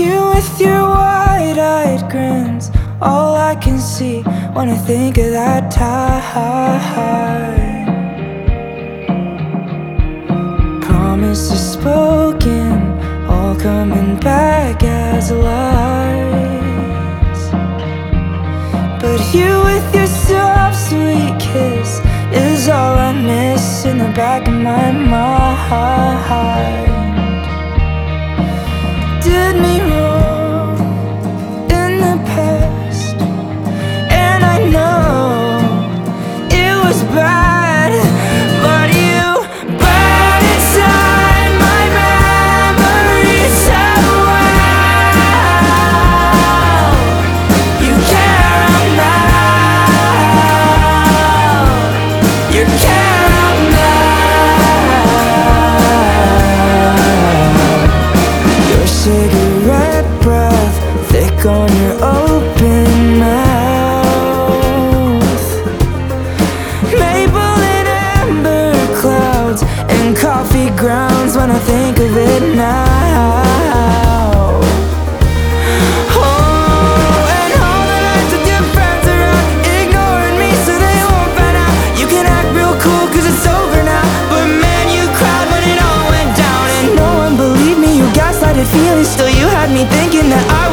You with your wide-eyed grins, all I can see when I think of that time. Promises spoken, all coming back as lies. But you with your soft, sweet kiss is all I miss in the back of my mind. Did me wrong in the past, and I know it was bad, but you burned inside my memory so well. You caramel, you're caramel. Your cigarette breath, thick on your open mouth. Maple and amber clouds and coffee grounds when I think of it now. Oh, and all the nights with your friends around, ignoring me so they won't find out. You can act real cool cause it's over now, but man, you cried when it all went down. And no one believed me, you gaslighted feelings, still you had me thinking that I